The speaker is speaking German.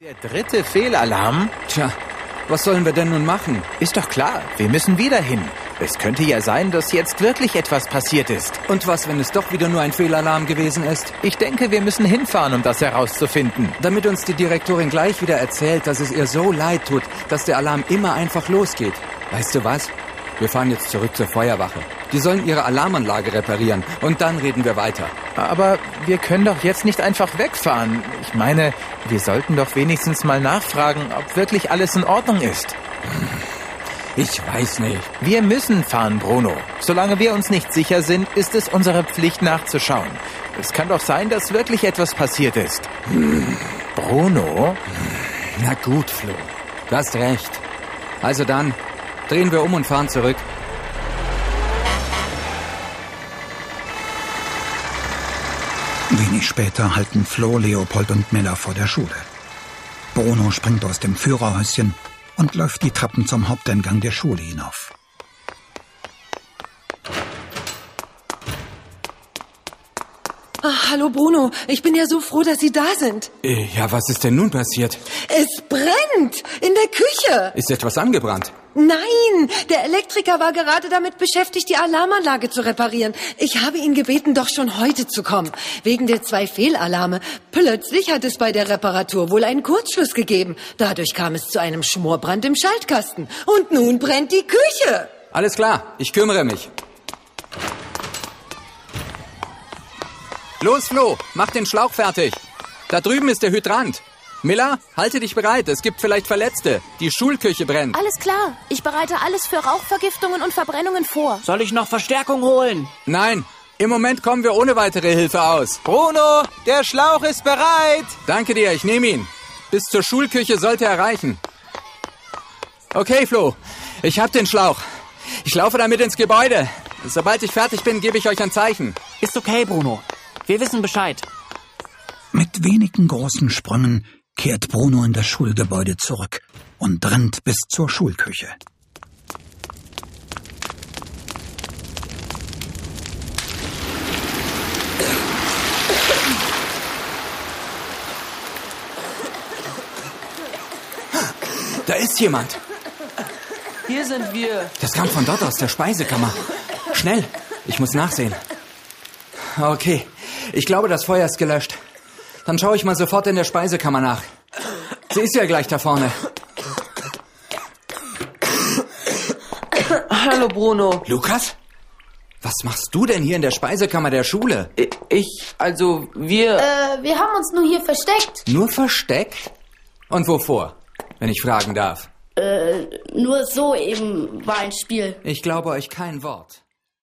Der dritte Fehlalarm? Tja, was sollen wir denn nun machen? Ist doch klar, wir müssen wieder hin. Es könnte ja sein, dass jetzt wirklich etwas passiert ist. Und was, wenn es doch wieder nur ein Fehlalarm gewesen ist? Ich denke, wir müssen hinfahren, um das herauszufinden. Damit uns die Direktorin gleich wieder erzählt, dass es ihr so leid tut, dass der Alarm immer einfach losgeht. Weißt du was? Wir fahren jetzt zurück zur Feuerwache. Die sollen ihre Alarmanlage reparieren und dann reden wir weiter. Aber wir können doch jetzt nicht einfach wegfahren. Ich meine, wir sollten doch wenigstens mal nachfragen, ob wirklich alles in Ordnung ist. Ich weiß nicht. Wir müssen fahren, Bruno. Solange wir uns nicht sicher sind, ist es unsere Pflicht nachzuschauen. Es kann doch sein, dass wirklich etwas passiert ist. Bruno? Na gut, Flo. Du hast recht. Also dann, drehen wir um und fahren zurück. Wenig später halten Flo, Leopold und Miller vor der Schule. Bruno springt aus dem Führerhäuschen und läuft die Treppen zum Haupteingang der Schule hinauf. Ach, hallo Bruno, ich bin ja so froh, dass Sie da sind. Ja, was ist denn nun passiert? Es brennt in der Küche. Ist etwas angebrannt? Nein, der Elektriker war gerade damit beschäftigt, die Alarmanlage zu reparieren. Ich habe ihn gebeten, doch schon heute zu kommen, wegen der 2 Fehlalarme. Plötzlich hat es bei der Reparatur wohl einen Kurzschluss gegeben. Dadurch kam es zu einem Schmorbrand im Schaltkasten. Und nun brennt die Küche. Alles klar, ich kümmere mich. Los, Flo, mach den Schlauch fertig. Da drüben ist der Hydrant. Miller, halte dich bereit, es gibt vielleicht Verletzte. Die Schulküche brennt. Alles klar, ich bereite alles für Rauchvergiftungen und Verbrennungen vor. Soll ich noch Verstärkung holen? Nein, im Moment kommen wir ohne weitere Hilfe aus. Bruno, der Schlauch ist bereit. Danke dir, ich nehme ihn. Bis zur Schulküche sollte er reichen. Okay, Flo, ich hab den Schlauch. Ich laufe damit ins Gebäude. Sobald ich fertig bin, gebe ich euch ein Zeichen. Ist okay, Bruno. Wir wissen Bescheid. Mit wenigen großen Sprüngen kehrt Bruno in das Schulgebäude zurück und rennt bis zur Schulküche. Da ist jemand. Hier sind wir. Das kam von dort aus der Speisekammer. Schnell, ich muss nachsehen. Okay, ich glaube, das Feuer ist gelöscht. Dann schaue ich mal sofort in der Speisekammer nach. Sie ist ja gleich da vorne. Hallo, Bruno. Lukas? Was machst du denn hier in der Speisekammer der Schule? Wir haben uns nur hier versteckt. Nur versteckt? Und wovor, wenn ich fragen darf? Nur so eben war ein Spiel. Ich glaube euch kein Wort.